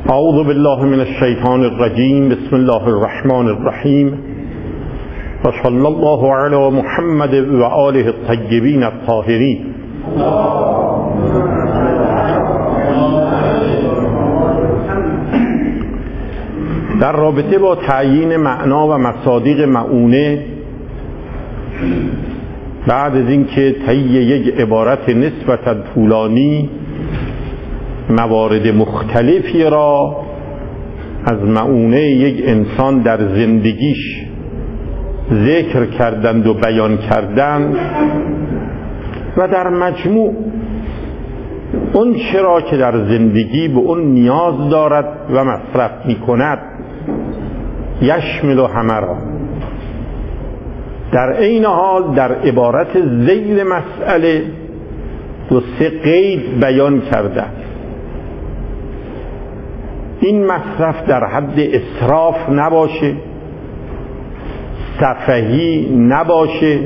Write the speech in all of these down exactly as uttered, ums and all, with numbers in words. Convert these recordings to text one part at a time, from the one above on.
اعوذ بالله من الشیطان الرجیم. بسم الله الرحمن الرحیم. و صلی الله علی محمد و آله الطیبین الطاهرین. در رابطه با تعیین معنا و مصادیق مؤونه، بعد از اینکه طی یک عبارت نسبتا طولانی موارد مختلفی را از مؤونه یک انسان در زندگیش ذکر کردند و بیان کردند و در مجموع اون چرا که در زندگی به اون نیاز دارد و مصرف می کند یشمل و همه را، در این حال در عبارت ذیل مسئله دو سه قید بیان کرده. این مصرف در حد اسراف نباشه، سفهی نباشه،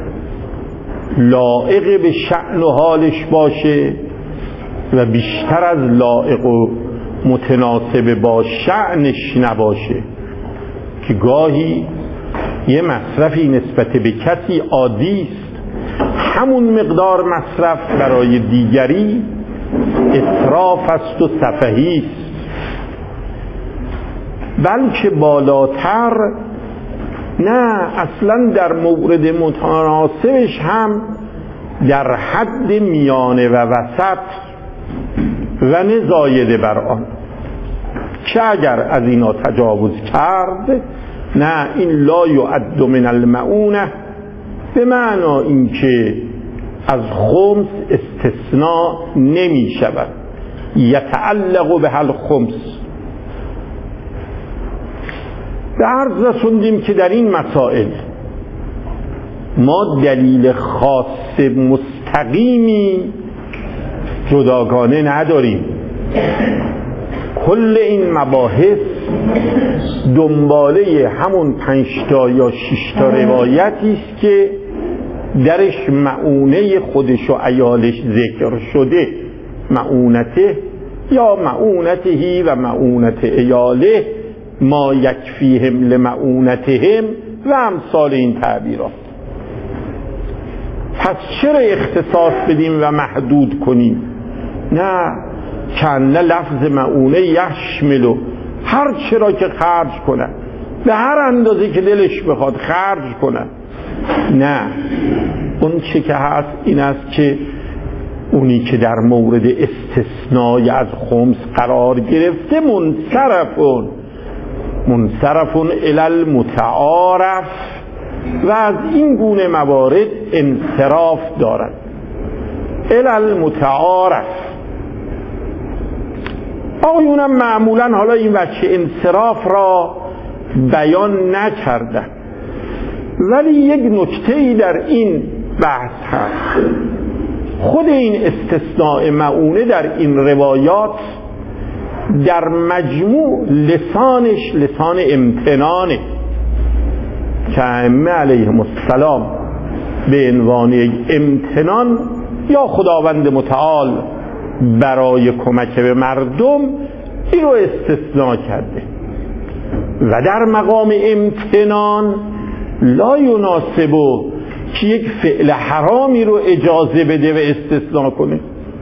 لایق به شأن و حالش باشه و بیشتر از لایق و متناسب با شأنش نباشه، که گاهی یه مصرفی نسبت به کسی عادی است، همون مقدار مصرف برای دیگری اسراف است و سفهی است، بلکه بالاتر نه، اصلا در مورد متناسبش هم در حد میانه و وسط و نزایده بر آن، که اگر از اینا تجاوز کرد نه، این لا یعد من المعونه، به معنا اینکه از خمس استثناء نمی شود، یتعلق به الخمس. به عرض رسوندیم که در این مسائل ما دلیل خاص مستقیمی جداگانه نداریم. کل این مباحث دنباله همون پنجتا یا ششتا روایتی است که درش مؤونه خودش و عیالش ذکر شده، مؤونته یا مؤونتهی و مؤونت عیاله، ما یکفیهم لمؤونتهم و امثال این تعبیرات. پس چرا اختصاص بدیم و محدود کنیم؟ نه، کنه لفظ مؤونه یشملو، هر چرا که خرج کنن، به هر اندازه که دلش بخواد خرج کنن. نه، اون چه که هست این است که اونی که در مورد استثنای از خمس قرار گرفته منصرفون منصرفون الی المتعارف و از این گونه موارد انصراف دارد. الی المتعارف آقایونم معمولا حالا این وجه انصراف را بیان نکردن، ولی یک نکته‌ای در این بحث هست. خود این استثناء مؤونه در این روایات در مجموع لسانش لسان امتنانه، که ائمه علیهم السلام به عنوان یک امتنان یا خداوند متعال برای کمک به مردم این رو استثناء کرده و در مقام امتنان لا یناسبه که یک فعل حرامی رو اجازه بده و استثناء کنه،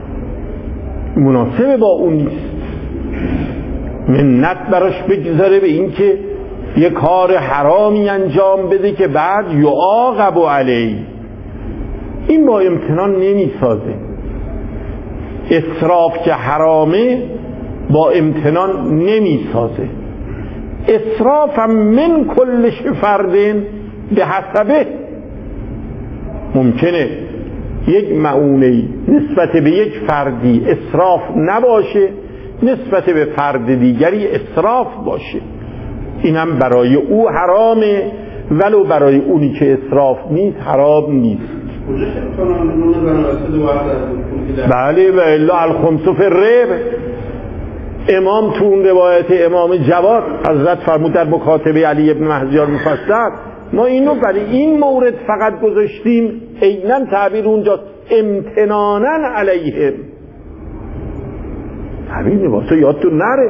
مناسب با اون نیست. منت براش بگذاره به این که یک کار حرامی انجام بده که بعد یعاقب علیه، این با امتنان نمی سازه. اسراف که حرامه با امتنان نمی سازه. اسراف هم من کلش فردین به حسبه، ممکنه یک مؤونه نسبت به یک فردی اسراف نباشه، نسبت به فرد دیگری اسراف باشه، اینم برای او حرامه، ولو برای اونی که اسراف نیست حرام نیست. بله، و الا الخمس فی الربع. امام تو اون روایت امام جواد حضرت فرمود در مکاتبه علی ابن مهدیار مفصل، ما اینو برای این مورد فقط گذاشتیم، عیناً تعبیر اونجا امتناناً علیهم، همین واسه یادتون نره.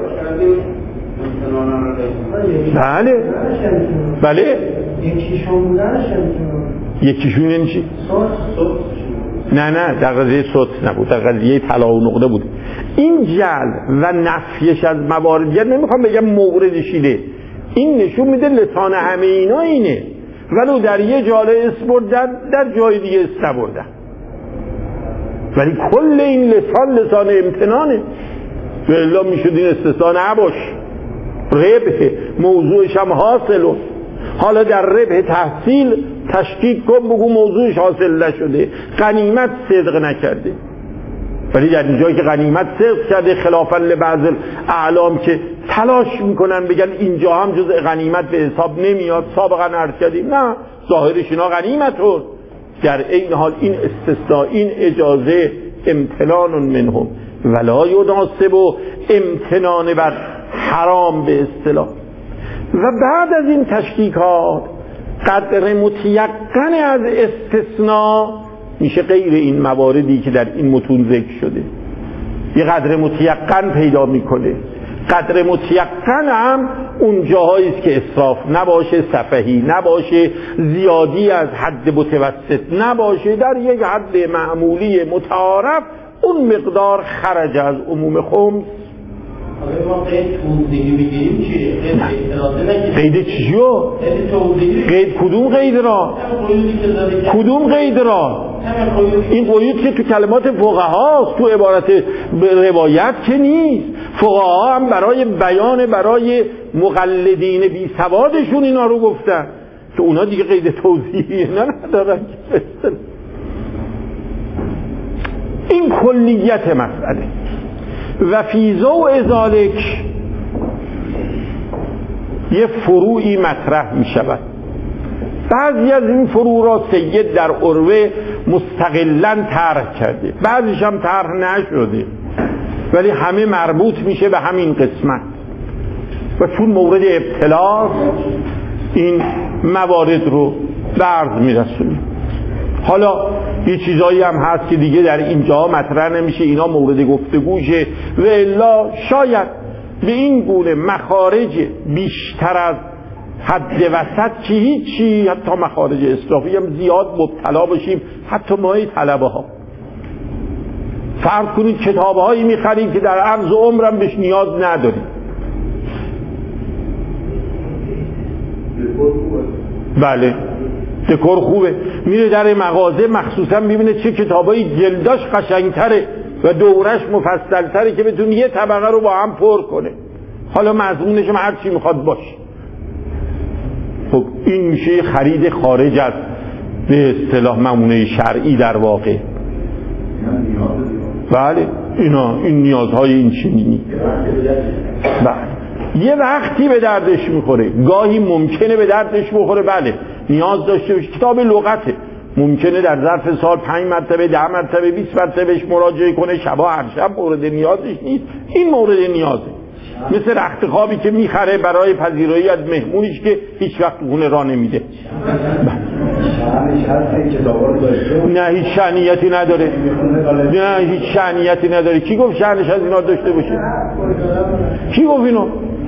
بله بله یکیشون بودنش یکیشون یعنی چی؟ نه نه در قضیه صوت نبود، در قضیه طلا و نقطه بود. این جعل و نفیش از موارد دیگر نمیخوام بگم موردش اینه، این نشون میده لسان همه اینا اینه، ولو در یه جاله اس بردن در جای دیگه اس نبردن، ولی کل این لسان لسان امتنانه. والله میشد این استثناء نباش، ربح موضوعش هم حاصله. حالا در ربح تحصیل تشکیک کن بگو موضوعش حاصل نشده، غنیمت صدق نکرده، ولی در این جایی که غنیمت صدق کرده خلافا لبعض اعلام که تلاش میکنن بگن اینجا هم جز غنیمت به حساب نمیاد، سابقا عرض کردیم نه ظاهرش اینا غنیمت هست، در این حال این استثناء، این اجازه امتنان منهم ولا یناسب امتنان بر حرام به اصطلاح. و بعد از این تشکیکات قدر متیقن از استثناء میشه غیر این مواردی که در این متون ذکر شده، یه قدر متیقن پیدا میکنه. قدر متیقن هم اون جاهایی است که اسراف نباشه، سفهی نباشه، زیادی از حد متوسط نباشه، در یک حد معمولی متعارف اون مقدار خرج از عموم خمس. ما قید توضیحی بگیریم چیه؟ قید چیو؟ قید کدوم قید را؟ کدوم قید را؟ این قید که تو کلمات فقها، تو عبارت روایت که نیست. فقها هم برای بیان برای مقلدین بی سوادشون اینا رو گفتن که اونا دیگه قید توضیحی ندارن. این کلیت مسئله. و فی ضوء ذالک یه فروعی مطرح می شود. بعضی از این فروع را سید در عروه مستقلاً طرح کرده، بعضیش هم طرح نشده، ولی همه مربوط میشه به همین قسمت و چون مورد ابتلاء این موارد رو به عرض میرسونیم. حالا یه چیزایی هم هست که دیگه در اینجا مطرح نمیشه، اینا مورد گفتگوشه و الا شاید به این گونه مخارج بیشتر از حد وسط که هیچی، حتی مخارج اصرافی هم زیاد مبتلا باشیم، حتی مای طلبه ها. فرض کنید کتاب هایی میخریم که در عرض عمرم بهش نیاز نداریم. بله دکور خوبه، میره در مغازه مخصوصا میبینه چه کتابایی جلداش قشنگتره و دورش مفصلتره که بتونه یه طبقه رو با هم پر کنه، حالا مضمونش هم هر چی میخواد باشه. خب این میشه خرید خارج از به اصطلاح ممونه شرعی در واقع. بله اینا این نیازهای این چنینی بله یه وقتی به دردش میخوره، گاهی ممکنه به دردش بخوره، بله نیاز داشته باشه. کتاب لغته ممکنه در ظرف سال پنج مرتبه، ده مرتبه، بیست مرتبه بهش مراجعه کنه، شبا هر شب مورد نیازش نیست، این مورد نیازه. مثل رخت خوابی که میخره برای پذیرایی از مهمونیش که هیچ وقت خونه را نمیده. نه هیچ شأنیتی نداره، نه هیچ شأنیتی نداره. کی گفت شأنش از اینا داشته باشه؟ کی گفت اینو؟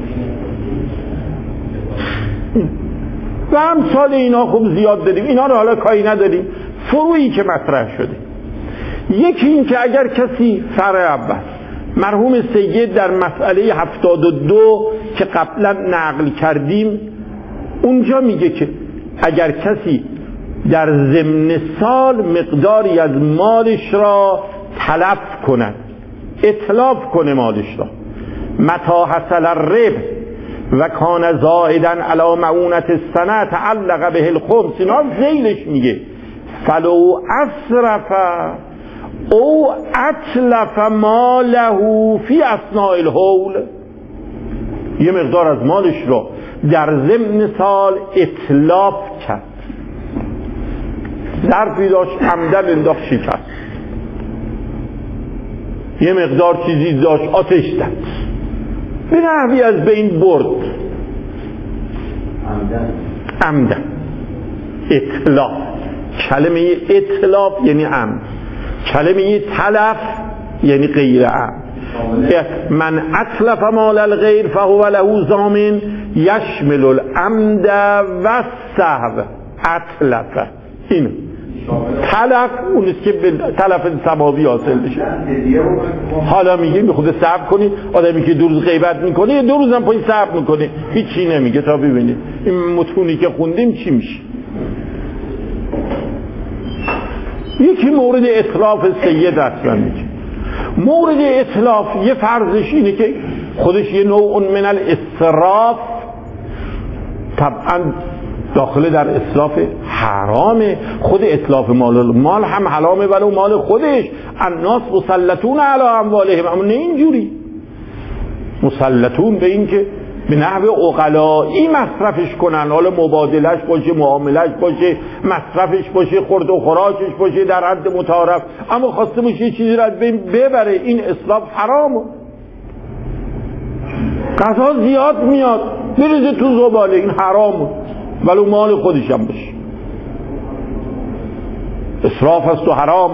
و امثال اینا خوب زیاد داریم، اینا رو حالا کاری نداریم. فروعی که مطرح شده، یکی این که اگر کسی فرع اول مرحوم سید در مسئله هفتاد و دو که قبلا نقل کردیم اونجا میگه که اگر کسی در ضمن سال مقداری از مالش را تلف کند، اتلاف کنه مالش را، متا حصل الربح و کان زائدا علی معونت السنه تعلق به الخمس، اینا ذیلش میگه فلو اسرف او اتلف ماله فی اثناء الحول، یه مقدار از مالش را در ضمن سال اتلاف کرد، ظرفی داشت عمدن انداخت شکست، یه مقدار چیزی داشت آتش زد، به نحوی از بین برد، عمدن اتلاف. کلمه اتلاف یعنی عمد، کلمه تلف یعنی غیر عمد. من اتلف مال الغیر فهو له ضامن یشمل العمد و السهو. اتلف این تلف اونیست که تلف سماوی حاصل بشه. حالا میگه می خود صبر کنید، آدمی که دو روز غیبت میکنه یه دو روز هم پای صبر میکنه هیچی نمیگه تا ببینید این متونی که خوندیم چی میشه. یکی مورد اطلاف سید اصلا میگه. مورد اطلاف یه فرضش اینه که خودش یه نوع من الاسراف طبعا داخل در اطلاف حرامه. خود اطلاف مال مال هم حرامه ولو مال خودش. الناس مسلطون علی اموالهم، اما نه اینجوری مسلطون به این که به نحو عقلایی مصرفش کنن، حالا مبادلش باشه، معاملش باشه، مصرفش باشه، خورد و خوراکش باشه در حد متعارف، اما خواسته باشه یه چیزی را از بین ببره، این اسراف حرامه. غذا زیاد میاد بریزه تو زباله، این حرامه ولو مال خودش هم باشه. اسراف است و حرام.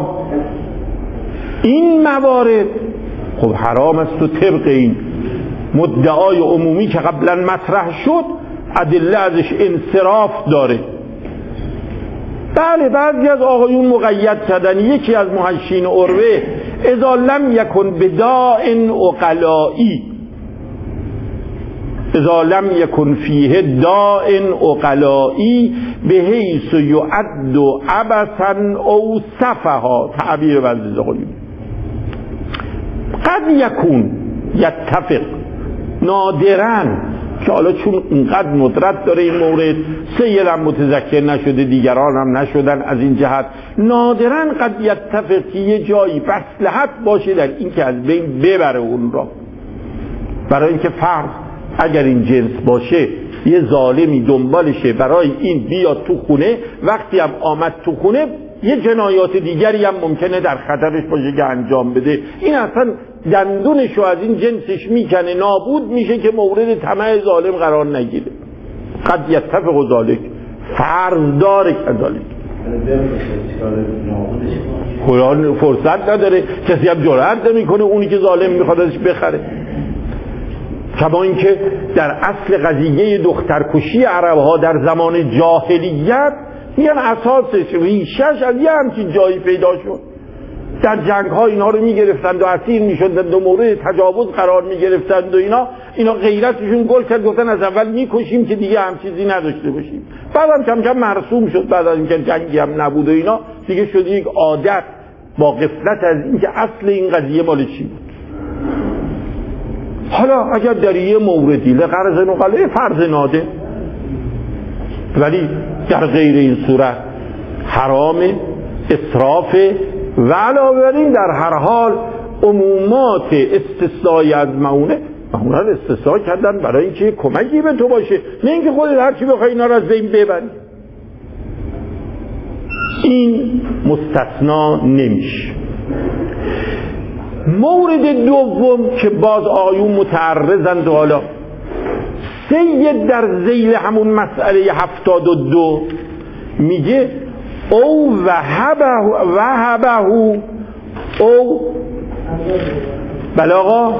این موارد خب حرام است و طبق این مدعای عمومی که قبلا مطرح شد ادله ازش انصراف داره. بله بعضی از آقایون مقید کردن. یکی از محشین عروه اذا لم یکن بداء عقلائی، اذا لم یکن فیه داء عقلائی بحیث یعد عبثا او سفها، تعبیر بعضی آقایون. قد یکون یتفق نادرن که حالا چون اینقدر ندرت داره این مورد، سیدم متذکر نشده دیگران هم نشدن از این جهت، نادرن قد یتفق که یه جایی مصلحت باشه در این که از بین ببره اون را. برای اینکه فرض اگر این جنس باشه یه ظالمی دنبالشه برای این بیاد تو خونه، وقتی هم آمد تو خونه یه جنایات دیگری هم ممکنه در خطرش باشه که انجام بده، این اصلا دندونشو از این جنسش میکنه، نابود میشه که مورد طمع ظالم قرار نگیره. قد یتفق ذالک، فرض داره کذالک. قرآن فرصت نداره، کسی هم جرأت نمیکنه اونی که ظالم میخواد ازش بخره. کما اینکه در اصل قضیه دخترکشی عربها در زمان جاهلیت میگن اساسش ریشش از یه همچین جایی پیدا شد. در جنگ ها اینا رو میگرفتند و اسیر میشدند و مورد تجاوز قرار میگرفتند و اینا اینا غیرتشون گل کرد، گفتن از اول میکشیم که دیگه هم چیزی نداشته باشیم. بعدم کم کم مرسوم شد، بعد از اینکه جنگی هم نبود و اینا دیگه شد یک عادت، با غفلت از اینکه اصل این قضیه مال چی بود. حالا اگر در یه موردی لغرض نقله فرض ناده، ولی در غیر این صورت حرام، اسراف، و علاوه بر این در هر حال عمومات استثنایی از معونه معونه رو استثنا کردن برای اینکه کمکی به تو باشه، نه اینکه خودت هر چی بخوای اینا رو از بین ببری. این مستثنا نمیشه. مورد دوم که باز آیون متعرضند و حالا سید در ذیل همون مسئله هفتاد و دو میگه او وهبه وهبه او بلاغا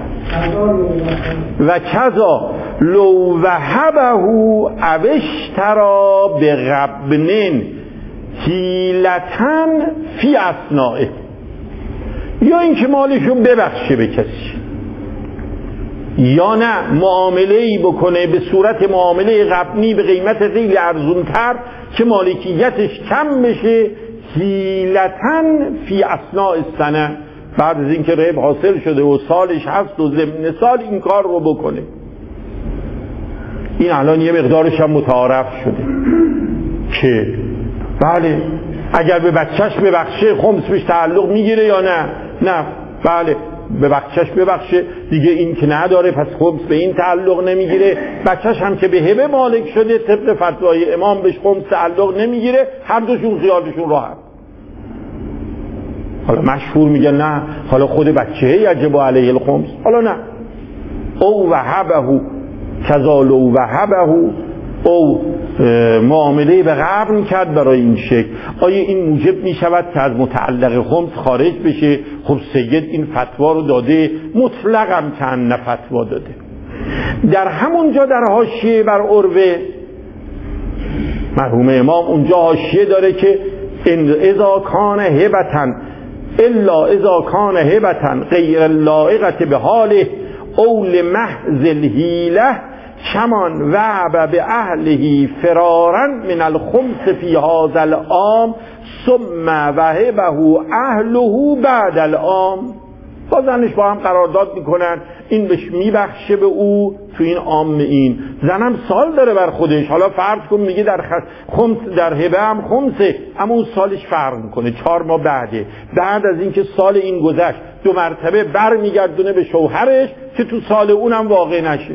و کذا لو وهبه اوشترا به غبنن حیلتن فی اثنائه، یا اینکه مالشو ببخشه به کسی، یا نه معامله‌ای بکنه به صورت معامله غبنی به قیمت خیلی ارزونتر که مالکیتش کم بشه، حیلتن فی اثناء السنه، بعد از اینکه ربح حاصل شده و سالش هست و ضمن سال این کار رو بکنه. این الان یه مقدارش هم متعارف شده که بله اگر به بچهش ببخشه خمس بهش تعلق میگیره یا نه؟ نه، بله به بچهش ببخشه دیگه، این که نداره پس خمس به این تعلق نمیگیره. بچهش هم که به هبه مالک شده طبق فتوای امام بهش خمس تعلق نمیگیره، هر دوشون خیالشون راحت. حالا مشهور میگن نه حالا خود بچه یجب علیه الخمس، حالا نه، او وهبه کذا لو وهبه او معامله به قبل کرد برای این شکل، آیا این موجب می شود که از متعلق خمس خارج بشه؟ خب سید این فتوا رو داده، مطلقم که نه فتوا داده. در همونجا در حاشیه بر عروه مرحوم امام اونجا حاشیه داره که ان اذا کان هبتن الا اذا کان هبتن غیر اللائقه به حاله او لمحض الحیله کمان وعب به اهله فرارا من الخمس فی هذا العام ثم وهبه اهله بعد العام. با زنش با هم قرارداد میکنن، این بهش میبخشه به او تو این عام. این زنم سال داره بر خودش، حالا فرض کن میگه در خمس در هبه هم خمسه، اما اون سالش فرق میکنه، چهار ماه بعده، بعد از اینکه سال این گذشت دو مرتبه بر میگردونه به شوهرش که تو سال اونم واقع نشه.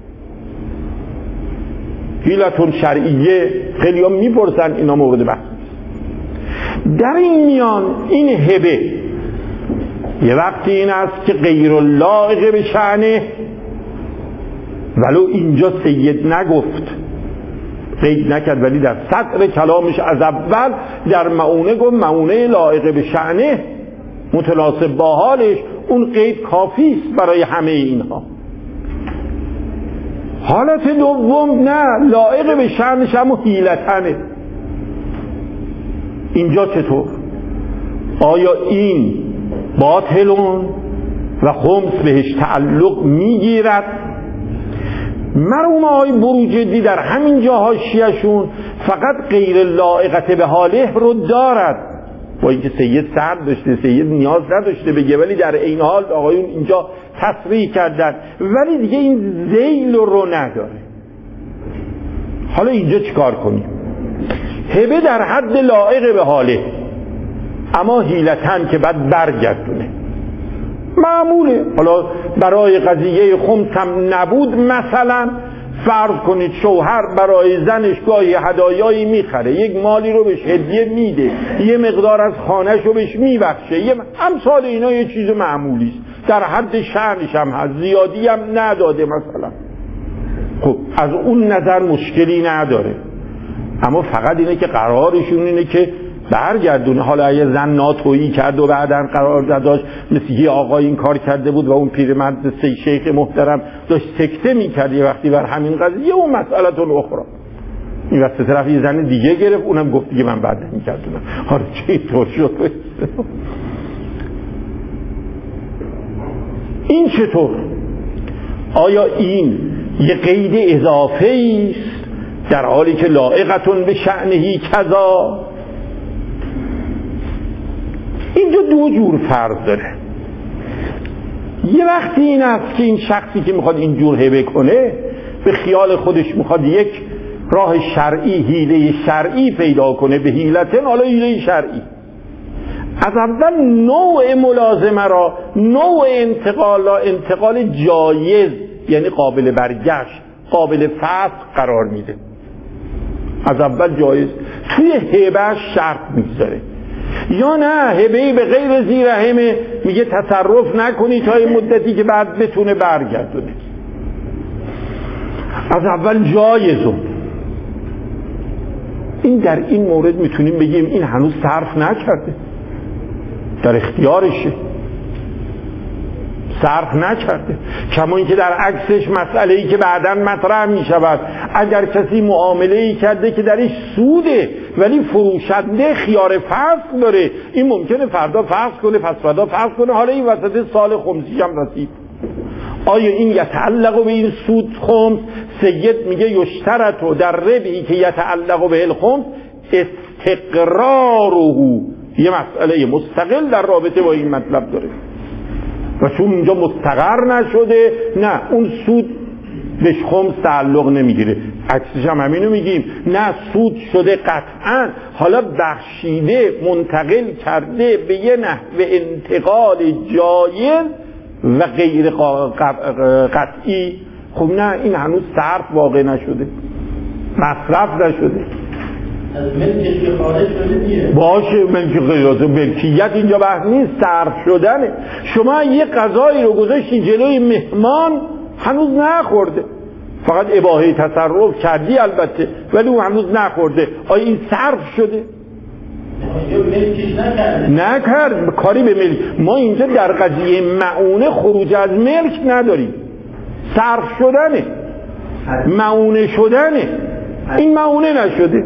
حیلتون شرعیه، خیلی هم میپرسن، اینا مورد بحث. در این میان این هبه یه وقتی این است که غیر اللائق به شأنه، ولو اینجا سید نگفت، قید نکرد، ولی در سطر کلامش از اول در معونه گفت معونه لائق به شأنه متناسب با حالش، اون قید کافی است برای همه اینها. حالت دوم نه، لائق به شأنش هم حیلتنه. اینجا چطور؟ آیا این باطلون و خمس بهش تعلق میگیرد؟ مرحوم آقای بروجردی در همین جا حاشیه‌شون فقط غیر لائقه به حاله رو دارد، با اینکه سید سرد داشته، سید نیاز نداشته بگه، ولی در این حال آقایون اینجا تصریح کردن، ولی دیگه این ذیل رو نداره. حالا اینجا چیکار کنیم؟ هبه در حد لائق به حاله، اما حیلتن که بعد برگردونه معموله. حالا برای قضیه خمس هم نبود، مثلا فرض کنید شوهر برای زنش گاهی هدایایی میخره، یک مالی رو بهش هدیه میده، یه مقدار از خانهش رو بهش میبخشه، یه امثال اینا، یه چیز معمولی است، در حد شأنش هم هست، زیادی هم نداده مثلا. خب از اون نظر مشکلی نداره، اما فقط اینه که قرارشون اینه که برگردونه. حالا اگه زن ناتویی کرد و بعدن قرار داشت، مثل یه آقای این کار کرده بود و اون پیرمرد سی شیخ محترم داشت سکته میکرد یه وقتی بر همین قضیه، اون مسئله‌تون اخرى. این وقت طرف یه زن دیگه گرفت، اونم گفت دیگه من بعد نمی‌کردم. حالا چه طور شد؟ این چطور؟ آیا این یه قید اضافه است در حالی که لائقتون به شأنهی کذا؟ اینجا دو جور فرض داره. یه وقتی این است که این شخصی که میخواد اینجور هبه کنه به خیال خودش میخواد یک راه شرعی، حیله شرعی پیدا کنه به حیلتن، حالا حیله شرعی از اول نوع ملازمه را، نوع انتقال را انتقال جایز، یعنی قابل برگشت، قابل فسخ قرار میده. از اول جایز، توی هبه شرط میذاره. یا نه، هبه‌ای به غیر ذی رحمه، میگه تصرف نکنی تا این مدتی که بعد بتونه برگردونه. از اول جایزه. این در این مورد میتونیم بگیم این هنوز صرف نکرده، در اختیارشه، صرف نکرده. کما اینکه در عکسش مسئله‌ای که بعداً مطرح میشود، اگر کسی معامله‌ای کرده که درش سوده ولی فروشنده خیار فسخ داره، این ممکنه فردا فسخ کنه، پس فردا فسخ کنه، حالا این وسط سال خمسی هم رسید. آیا این یتعلق به این سود خمس؟ سید میگه یشترط در ربحی که یتعلق به الخمس استقراره، یه مسئله مستقل در رابطه با این مطلب داره و چون اینجا مستقر نشده، نه اون سود بهش خمس تعلق نمیگیره. عکسش هم همینو میگیم، نه سود شده قطعا، حالا بخشیده، منتقل کرده به یه نحو انتقال جایز و غیر قطعی. خب نه، این هنوز صرف واقع نشده، مصرف نشده، از ملکش که خارج شده دیگه. باشه، ملک غیرات ملکیت اینجا بحث نیست، صرف شدنه. شما یه غذایی رو گذاشتی جلوی مهمان، هنوز نخورده، فقط اباحه تصرف کردی البته، ولی اون هنوز نخورده. آیا این صرف شده؟ نکرد کاری به ملک. ما اینجا در قضیه معونه خروج از ملک نداریم، صرف شدنه، معونه شدنه. این معونه نشده.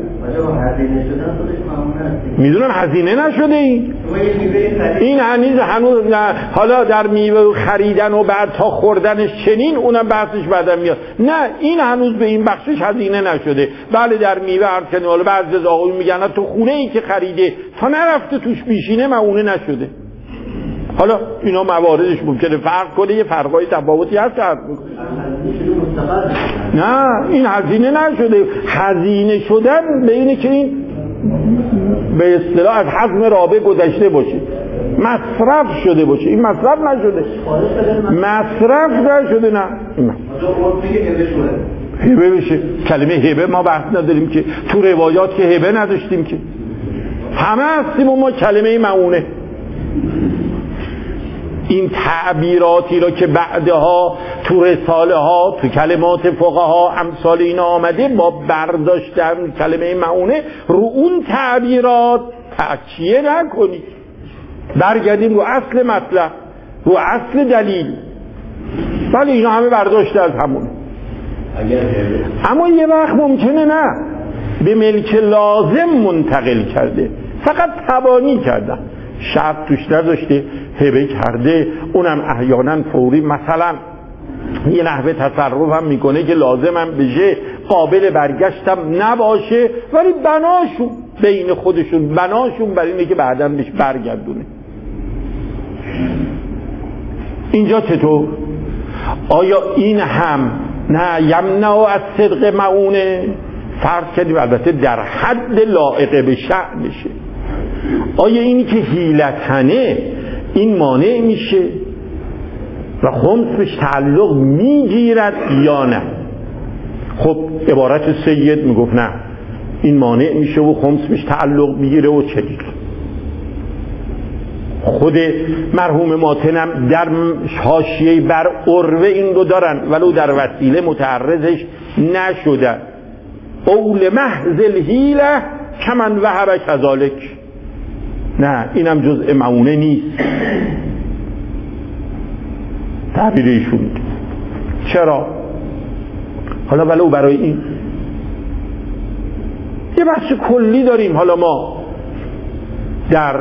میدونم هزینه نشده. این این هنوز هنوز نه. حالا در میوه خریدن و بعد تا خوردنش چنین، اونم بحثش بعدم میاد. نه این هنوز به این بخشش هزینه نشده. بله در میوه هر کنه، حالا بعضی از آقایون میگن تو خونه ای که خریده تا نرفته توش بیشینه معونه نشده. حالا اینا مواردش ممکنه فرق کنه، یه فرقای تفاوتی هست. نه این هزینه نشده. هزینه شدن به اینه که این به اصطلاح از حجم رابع گذشته باشه، مصرف شده باشه. این مصرف نشده، مصرف نشده. نه هبه بشه. کلمه هبه ما بحث نداریم که، تو روایات که هبه نداشتیم که، همه هستیم و ما کلمه معونه. این تعبیراتی را که بعدها تو رساله ها، تو کلمات فقها امثال اینا آمده، با برداشتن کلمه معونه رو اون تعبیرات تکیه نکنید، برگردیم رو اصل مطلب، رو اصل دلیل. ولی اینا همه برداشته از همونه. اما یه وقت ممکنه نه، به ملک لازم منتقل کرده، فقط تبانی کرده، شرط توش نداشته، هبه کرده، اونم احیانا فوری. مثلا یه نحوه تصرف هم میکنه که لازم هم بشه، قابل برگشتم نباشه، ولی بناشون بین خودشون، بناشون بر اینه که بعداً بهش برگردونه. اینجا چطور؟ آیا این هم نه یمنع از صدق معونه؟ فرض کردیم البته در حد لایق به شأنشه. آیا اینی که حیلتنه این مانع میشه و خمس بهش تعلق میگیرد یا نه؟ خب عبارت سید میگفت نه، این مانع میشه و خمس بهش تعلق میگیره و چنین. خود مرحوم ماتنم در حاشیه بر عروه این رو دارن، ولو در وسیله متعرضش نشدن. قول محض الحیله کمن وهب کذالک. نه اینم جزء معونه نیست. تعبیر ایشون. چرا؟ حالا ولو برای این یه بحث کلی داریم. حالا ما در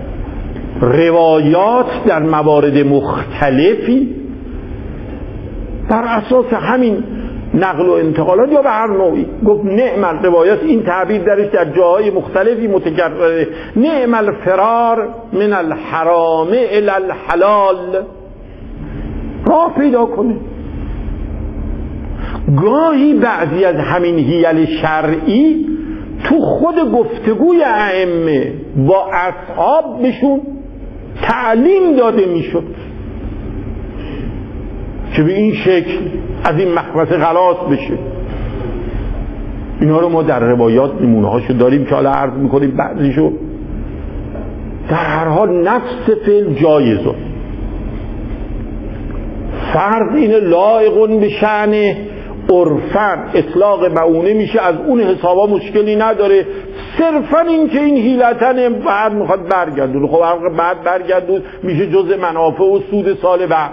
روایات در موارد مختلفی بر اساس همین نقل و انتقالات یا به هر نوعی گفت نعم الروایات، این تعبیر درش در جاهای مختلفی متکرره، نعم الفرار من الحرام الی الحلال، راه پیدا کنه. گاهی بعضی از همین حیل شرعی تو خود گفتگوی ائمه با اصحاب بهشون تعلیم داده میشد که به این شکل از این مخمصه خلاص بشه. اینا رو ما در روایات نمونه هاشو داریم که حالا عرض میکنیم بعضیشو. در هر حال نفس فعل جایزه، فرض اینه لایقون به شأن عرفن اطلاق معونه میشه، از اون حسابا مشکلی نداره، صرفا این که این حیلتن بعد میخواد برگردون. خب بعد برگردون میشه جزء منافع و سود سال بعد.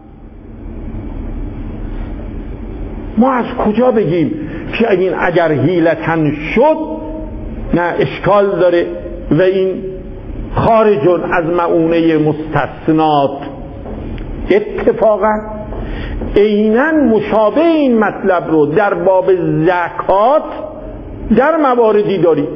ما از کجا بگیم که این اگر حیلتن شد نه اشکال داره و این خارجون از معونه مستثنات؟ اتفاقا عیناً مشابه این مطلب رو در باب زکات در مواردی داریم.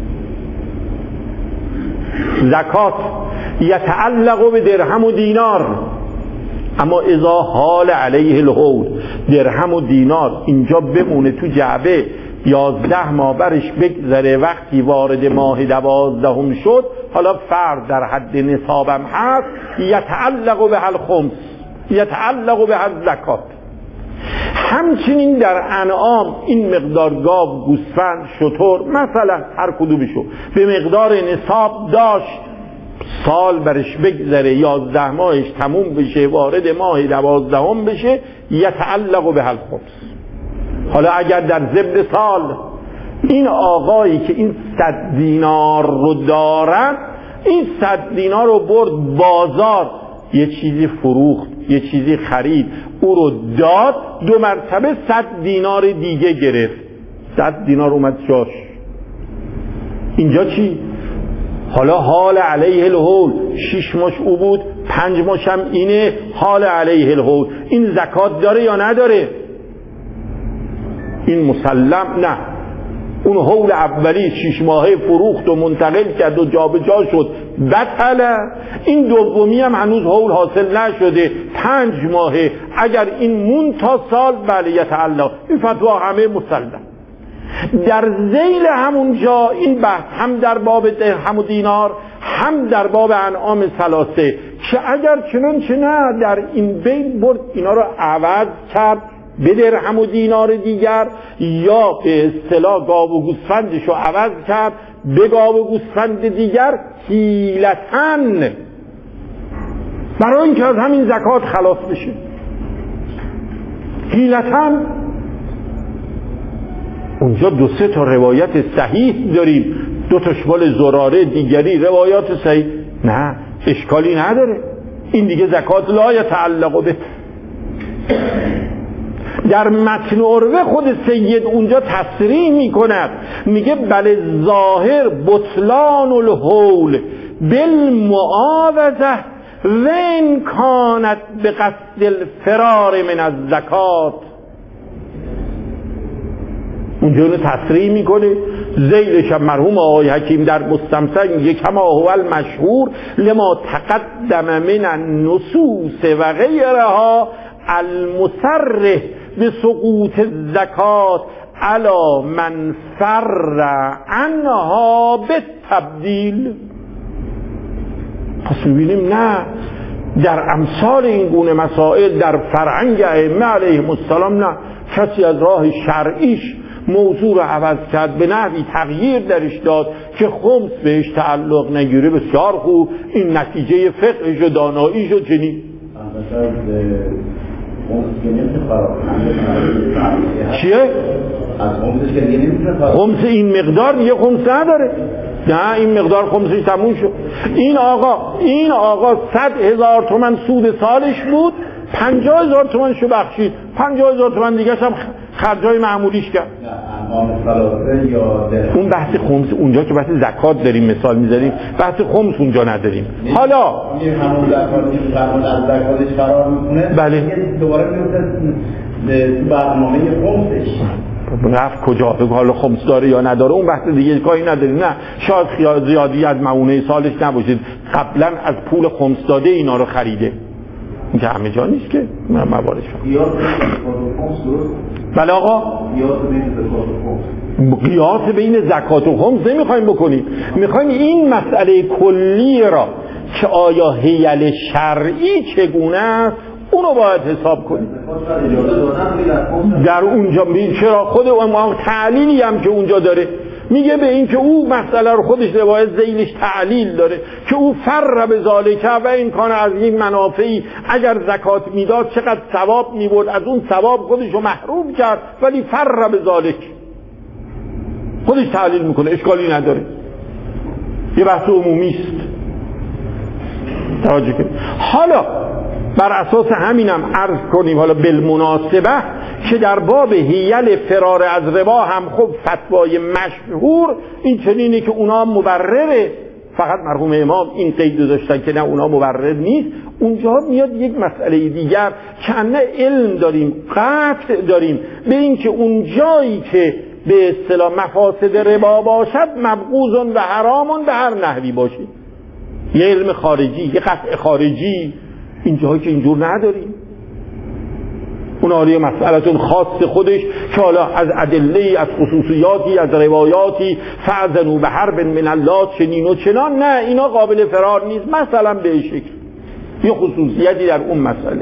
زکات یتعلق به درهم و دینار، اما اذا حال علیه الحول، درهم و دینار اینجا بمونه تو جعبه، یازده ماه برش بگذره، وقتی وارد ماه دوازدهم شد، حالا فرد در حد نصابم هست، یتعلق به الخمس، یتعلق به الزکات. همچنین در انعام این مقدار گاو، گوسفند، شتر مثلا هر کدومشو به مقدار نصاب داشت، سال برش بگذره، یازده ماهش تموم بشه، وارد ماه دوازدهم بشه، یتعلق به الخمس. حالا اگر در ضمن سال این آقایی که این صد دینار رو دارن، این صد دینار رو برد بازار، یه چیزی فروخت، یه چیزی خرید، او رو داد، دو مرتبه صد دینار دیگه گرفت، صد دینار اومد جاش. اینجا چی؟ حالا حال علیه الحول، شش ماش او بود، پنج ماش هم اینه، حال علیه الحول. این زکات داره یا نداره؟ این مسلم نه. اون حول اولی شش ماهه فروخت و منتقل کرد و جابجا شد، بطله. این دومی هم هنوز حول حاصل نشده، پنج ماهه، اگر این مون تا سال بله یتعلق. این فتوا همه مسلم. در ذیل همونجا این بحث هم در باب درهم و دینار، هم در باب انعام ثلاثه، که اگر چنانچه نه در این بین برد اینا رو عوض کرد به درهم و دینار دیگر، یا به اصطلاح گاو و گوسفندش رو عوض کرد به گاو و گوسفند دیگر، حیلتاً برای اینکه از همین زکات خلاص بشه. حیلتاً اونجا دو سه تا روایت صحیح داریم، دو تا شمال زراره، دیگری روایات صحیح، نه اشکالی نداره. این دیگه زکات لا یتعلق به. در متن عروه خود سید اونجا تصریح میکند، میگه بل ظاهر بطلان الحول بالمعاوضه وین کانت به قصد الفرار من الزکات. اونجا اونو تصریح میکنه، ذیلش هم مرحوم آقای حکیم در مستمسک میگه کما هو المشهور لما تقدم من النصوص و غیرها المصرح به سقوط الزکات علی من فر عنها بالتبدیل. پس میبینیم نه، در امثال این گونه مسائل در فرهنگ ائمه علیهم السلام نه، کسی از راه شرعیش موضوع رو عوض کرد، به نحوی تغییر درش داد که خمس بهش تعلق نگیره، بسیار خوب، این نتیجه فقهش و داناییش و چنین. چیه؟ خمس این مقدار دیگه خمس نداره، نه این مقدار خمسش تموم شد. این آقا این آقا صد هزار تومن سود سالش بود، پنجاه هزار تومن شو بخشید، پنجاه هزار تومن دیگه هم خرجای معمولیش کرد. اون بحث خمس اونجا که بحث زکات داریم مثال میذاریم، بحث خمس اونجا نداریم. حالا همون زکاتی که فرمود از زکاتش فرار میکنه، بله دوباره میفته تو برنامه خمسش. رفت کجا؟ بگو حالا خمس داره یا نداره، اون بحث دیگه کاری نداریم. نه شاید خیال زیادی از معونه سالش نباشید، قبلا از پول خمس داده اینا رو خریده، این که همه جا نیست که موارد شد. بله آقا، قیاس بین زکات و خمس نمیخوایم بکنیم، میخوایم این مسئله کلی را که آیا حیل شرعی چگونه است اونو باید حساب کنیم. در اونجا چرا خود امام تعلیلی هم که اونجا داره میگه به این که او مسئله رو خودش روایت ذیلش تعلیل داره که او فر به ذالکه و این کان از این منافعی، اگر زکات میداد چقدر ثواب میبرد، از اون ثواب خودش رو محروم کرد، ولی فر به ذالک خودش تعلیل میکنه، اشکالی نداره، یه بحث عمومی است. توجه کنید. حالا بر اساس همینم عرض کنیم حالا بالمناسبه که در باب حیل فرار از ربا هم خب فتوای مشهور این چنینه که اونا مبرره، فقط مرحوم امام این قید داشتن که نه اونا مبرر نیست. اونجا میاد یک مسئله دیگر که نه علم داریم، قطع داریم به این که اون جایی که به اصطلاح مفاسد ربا باشد مبغوض و حرام به هر نحوی باشه، یه علم خارجی، یه قطع خارجی، این جایی که اینجور نداریم. اون آره مسئلتون خاص خودش که حالا از ادله، از خصوصیاتی، از روایاتی فاذنوا بحرب من الله چنین و چنان، نه اینا قابل فرار نیست مثلا به شکل یه خصوصیتی در اون مسئله.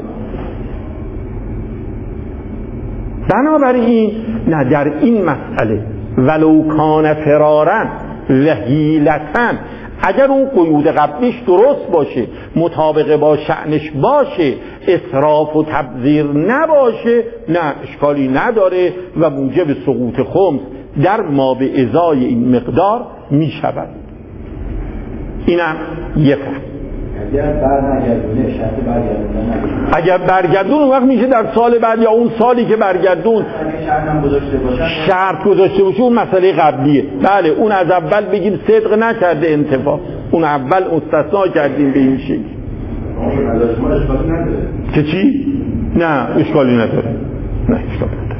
بنابراین نه در این مسئله ولو کان فرارن و حیلتن اگر اون قیود قبلیش درست باشه، مطابق با شأنش باشه، اسراف و تبذیر نباشه، نه اشکالی نداره و موجب سقوط خمس در ما به ازای این مقدار می شود. اینم یه فرق. اگر برنگردونه شرط برگردونه نباشه، اگر برگردون اون وقت میشه در سال بعد یا اون سالی که برگردون شرط هم گذاشته باشه، شرط گذاشته باشه، اون مسئله قبلیه. بله اون از اول بگیم صدق نکرده انتفاع، اون اول استثناء کردیم به این شکل. ما اشکالی نداره که چی؟ نه اشکالی نداره، نه اشکالی نداره.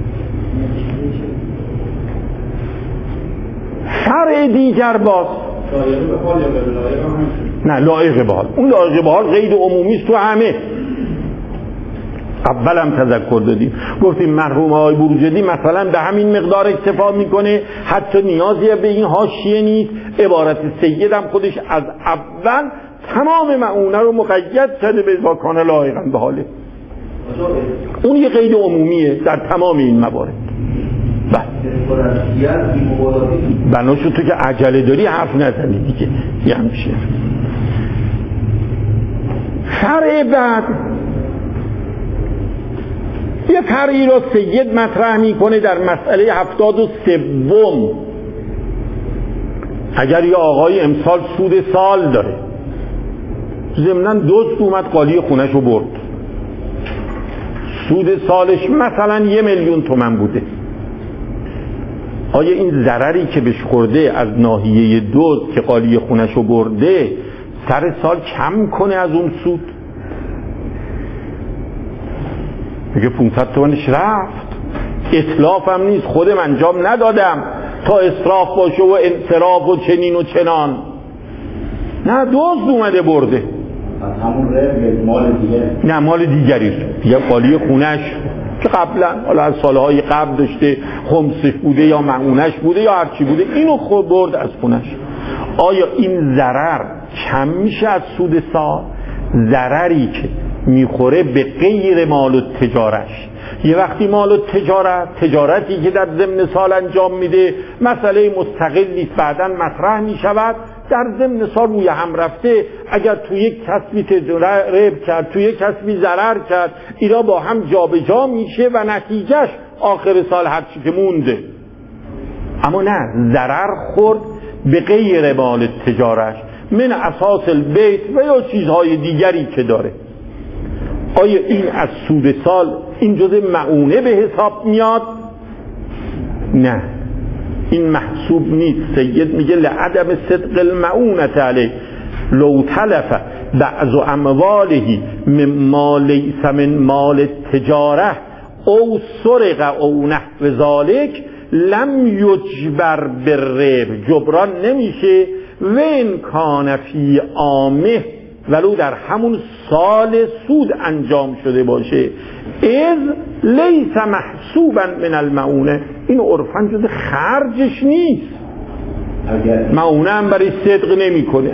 فرع دیگر باز لایق به حال یا به لایق هم نه لایق به حال، اون لایق به حال قید عمومی است تو همه. اول هم تذکر دادیم گفتیم مرحوم آقای بروجردی مثلا به همین مقدار اکتفا میکنه، حتی نیازی به این حاشیه نیست. عبارت سید هم خودش از اول تمام معونه رو مقید کرده به واکان لایقا به حاله. اون یه قید عمومیه در تمام این موارد. بناشو تو که عجله داری حرف نزنی دیگه، یه همشه. فرع بعد یه فرعی را سید مطرح میکنه در مسئله هفتاد و سوم. اگر یه آقای امسال سود سال داره، ضمناً دزد اومد قالی خونش رو برد، سود سالش مثلا یه میلیون تومن بوده، آیا این ضرری که بهش خورده از ناحیه دزد که قالی خونش رو برده سر سال کم کنه از اون سود؟ میگه پانصد تومنش رفت، اطلاف هم نیست، خودم انجام ندادم تا اسراف باشه و انصراف و چنین و چنان. نه دزد اومده برده، از همون رب مال دیگه، نه مال دیگری دیگه، قالی خونش که قبلا حالا از سالهای قبل داشته خمسش بوده یا معونش بوده یا هرچی بوده، اینو خود برد از خونش. آیا این ضرر کم میشه از سود سال؟ ضرری که میخوره به غیر مال و تجارش. یه وقتی مال و تجارت، تجارتی که در ضمن سال انجام میده مسئله مستقلی بعداً مطرح میشود، در ضمن سال روی هم رفته، اگر تو یک کسبی رب کرد تو یک کسبی ضرر کرد، اینا با هم جابجا میشه و نتیجهش آخر سال هر چی که مونده. اما نه، ضرر خورد به غیر مال تجارش من اساس البیت و یا چیزهای دیگری که داره. آیا این از سود سال این جزء معونه به حساب میاد؟ نه، این محسوب نیست. سید میگه لعدم صدق المعونة علیه لو تلف بعض امواله مما لیس من مال تجاره او سرق او نحو ذالک لم یجبر بالرب، جبران نمیشه. و ان کان فی عامه، ولو در همون سال سود انجام شده باشه، اذ لیس محسوبا من المعونه، این عرفاً جز خرجش نیست. معونه هم برای صدق نمی کنه.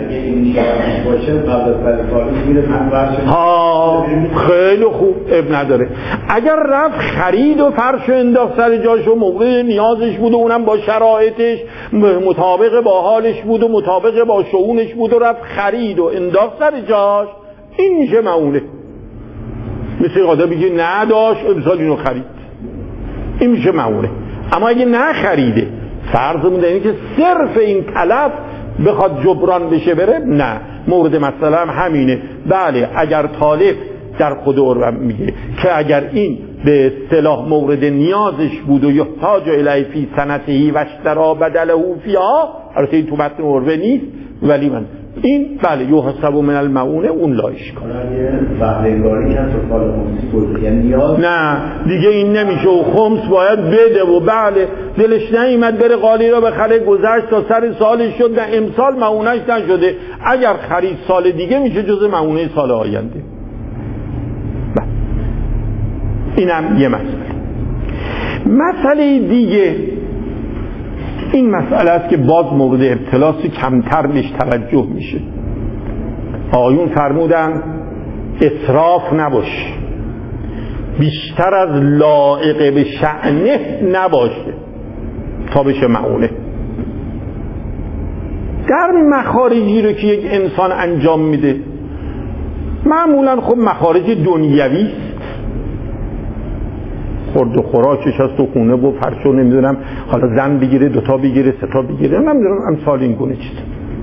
ها خیلی خوب، اب نداره. اگر رفت خرید و فرش و انداخت سر جاش و موقع نیازش بود و اونم با شرایطش مطابق با حالش بود و مطابق با شؤونش بود و رفت خرید و انداخت سر جاش، این میشه معونه. مثل قاضی بگه نداشت امسال اینو خرید، این میشه معونه. اما اگه نخریده، فرض مونده اینه که صرف این تلف بخواد جبران بشه بره، نه. مورد مسئله هم همینه. بله اگر طالب در خود عرف میگه که اگر این به اصطلاح مورد نیازش بود و یحتاج الیه فی سنته و اشترا بدله فیها، البته این تو متن عرفه نیست، ولی من این بله یحسب من المعونه، اون لایش کنه. بهره‌کاری کسب و کار خمسی بود، یعنی نیاز نه دیگه این نمیشه و خمس باید بده و بله دلش نیامد بره قالی را بخره، گذشت تا سر سالش شد، نه امسال معونش نشده، اگر خرید سال دیگه میشه جز معونه سال آینده. بله اینم یه مسئله. مسئله دیگه این مسئله است که باز مورد ابتلاس کمتر بهش توجه میشه. آقایون فرمودن اسراف نباشه، بیشتر از لایق به شأنه نباشه تا بشه معونه. در مخارجی رو که یک انسان انجام میده معمولا خب مخارج دنیوی است، خورد و خوراکش هست و خونه و فرش و نمیدونم حالا زن بگیره دوتا بگیره ستا بگیره نمیدونم امثال این گونه چیز.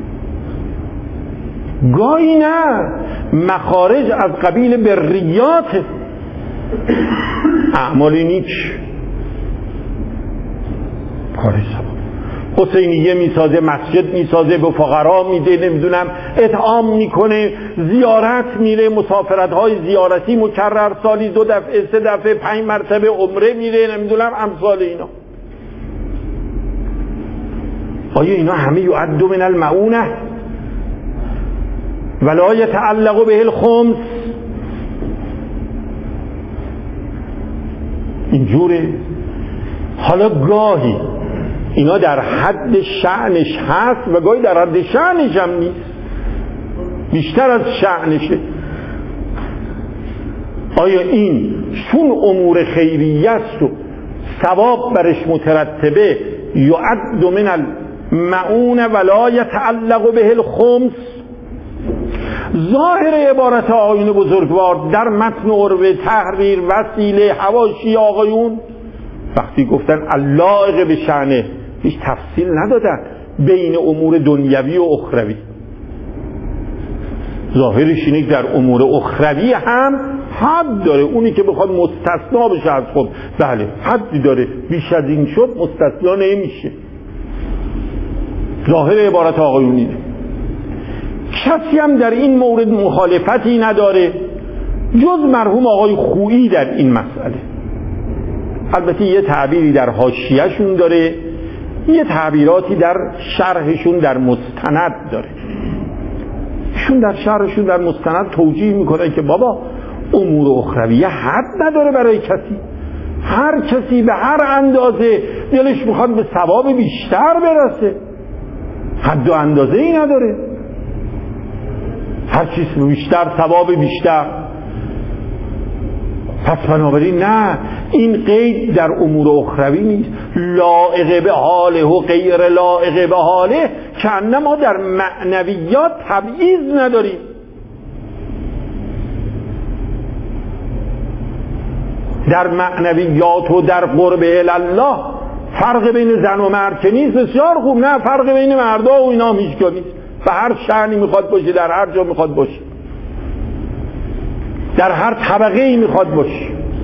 گاهی نه مخارج از قبیل بریات اعمال نیک، کار ثواب. حسینیه میسازه، مسجد میسازه، به فقرا میده، نمیدونم اطعام میکنه، زیارت میره، مسافرت های زیارتی مکرر، سالی دو دفعه سه دفعه پنج مرتبه عمره میره، نمیدونم امثال اینا. آیا اینا همه یعد من المعونه ولا یتعلق به الخمس؟ اینجوره. حالا گاهی اینا در حد شأنش هست و گاهی در حد شأنش هم نیست، بیشتر از شأنشه. آیا این چون امور خیریه است و ثواب برش مترتبه یعد من المعون ولا یتعلق به الخمس؟ ظاهر عبارت آقایون بزرگوار در متن عروه، تحریر، وسیله، حواشی آقایون وقتی گفتن اللایق به شأنه هیچ تفصیل ندادن بین امور دنیوی و اخروی. ظاهرش اینه که در امور اخروی هم حد داره، اونی که بخواد مستثنا بشه از خود بله حدی داره، بیش از این شد مستثنا نمیشه. ظاهر عبارت آقایون اینه. کسی هم در این مورد مخالفتی نداره جز مرحوم آقای خویی در این مسئله. البته یه تعبیری در حاشیه‌شون داره، یه تعبیراتی در شرحشون در مستند داره. شون در شرحشون در مستند توجیه میکنه که بابا امور اخرویه حد نداره برای کسی، هر کسی به هر اندازه دلش میخواد به ثواب بیشتر برسه، حد و اندازه ای نداره، هر چیز بیشتر ثواب بیشتر. پس بنابراین نه، این قید در امور اخروی نیست. لائق به حاله و غیر لائق به حاله که انما در معنویات تبعیض نداریم. در معنویات و در قرب الله فرق بین زن و مرد که نیست بسیار خوب، نه فرق بین مردا و اینا هیچ جا نیست. به هر شأنی میخواد باشه، در هر جا میخواد باشه، در هر طبقه ای میخواد باشه.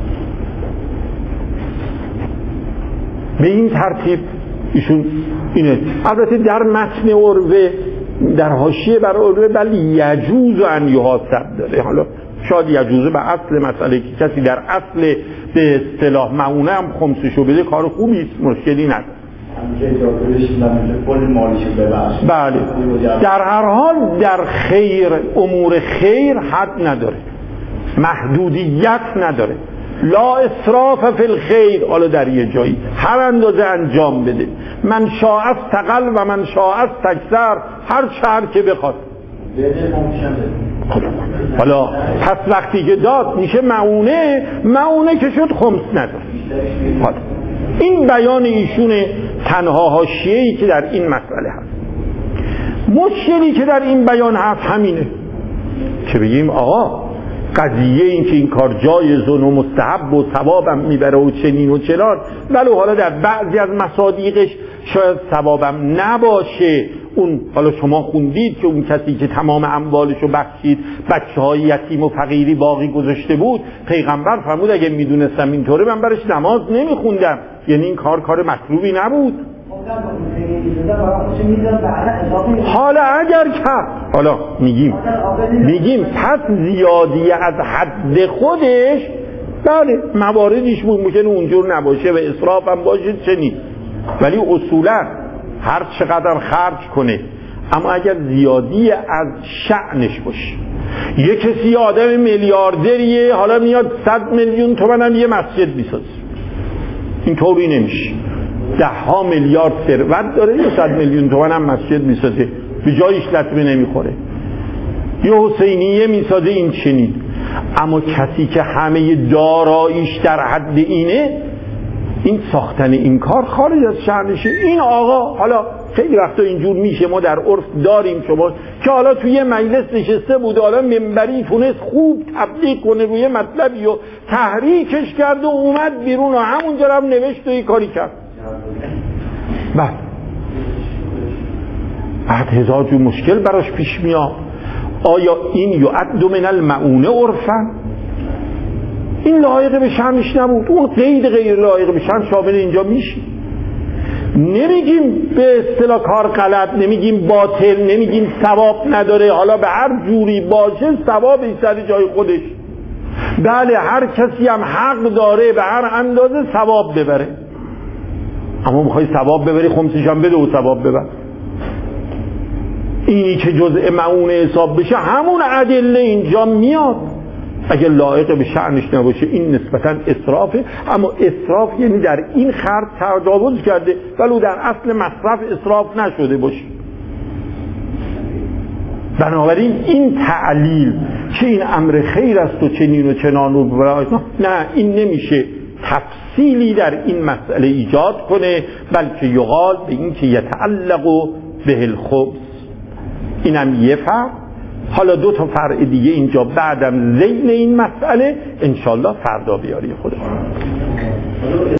به این ترتیب ایشون اینه. البته در متن عروه در حاشیه بر عروه بلی یجوز ان یحاسب داره. حالا شاید یجوزه به اصل مسئله که کسی در اصل به اصطلاح معونه هم خمسشو بده کار خوبی است، مشکلی نداره. بله در هر حال در خیر امور خیر حد نداره، محدودیت نداره. لا اسراف فی الخیر. حالا در یه جایی هر اندازه انجام بده، من شاء استقل و من شاء استکثر، هر شهر که بخواد. حالا پس وقتی که داد میشه معونه، معونه که شد خمس نداره. حالا این بیان ایشونه، تنها حاشیه‌ای که در این مسئله هست. مشکلی که در این بیان هست همینه که بگیم آقا قضیه این که این کار جایز و مستحب و ثوابم میبره و چنین و چنان، ولو حالا در بعضی از مصادیقش شاید ثوابم نباشه. اون حالا شما خوندید که اون کسی که تمام اموالشو بخشید بچه های یتیم و فقیری باقی گذاشته بود، پیغمبر فرمود اگه میدونستم اینطوره من برش نماز نمیخوندم. یعنی این کار کار مطلوبی نبود. حالا اگر کرد، حالا میگیم میگیم پس زیادی از حد خودش بله مواردیش بود ممکنه اونجور نباشه و اسراف هم باشه چنین، ولی اصولا هر چقدر خرج کنه اما اگر زیادی از شأنش باشه. یه کسی آدم میلیاردریه حالا میاد صد میلیون تومن هم یه مسجد میسازه، این طوری نمیشه. ده ها میلیارد ثروت داره یه صد میلیون تومن هم مسجد میسازه، به جایش لطمه نمیخوره. یه حسینیه میسازه این چنین. اما کسی که همه داراییش در حد اینه، این ساختن این کار خارج از شأنشه. این آقا حالا خیلی وقتا اینجور میشه، ما در عرف داریم شما که حالا توی مجلس نشسته بود، حالا منبری تونست خوب تبلیغ کنه روی مطلبی و تحریکش کرد و اومد بیرون و همونجا رو نوشت و یه کاری کرد. بعد بعد هزار جور مشکل براش پیش میاد. آیا این یعد من المعونه عرفا؟ این لایق به شأنش نبود، اون قید غیر لایق به شأن شامل اینجا میشه. نمیگیم به اصطلاح کار غلط، نمیگیم باطل، نمیگیم ثواب نداره، حالا به هر جوری باشه ثوابش سر جای خودش. بله هر کسی هم حق داره به هر اندازه ثواب ببره، اما میخوای ثواب ببری خمسش هم بده و ثواب ببر. اینی که جزء معونه حساب بشه همون ادله اینجا میاد. اگه لایق به شأنش نباشه این نسبتاً اسرافه، اما اسراف یعنی در این خرج تجاوز کرده ولو در اصل مصرف اسراف نشده باشه. بنابراین این تعلیل که این امر خیر است و چنین و چنان و برای نه، این نمیشه تفصیلی در این مسئله ایجاد کنه، بلکه یقال به این که یتعلق به الخبز. اینم یه فرق. حالا دو تا فرع دیگه اینجا بعدم ذیل این مسئله انشالله فردا بیاری خودمون.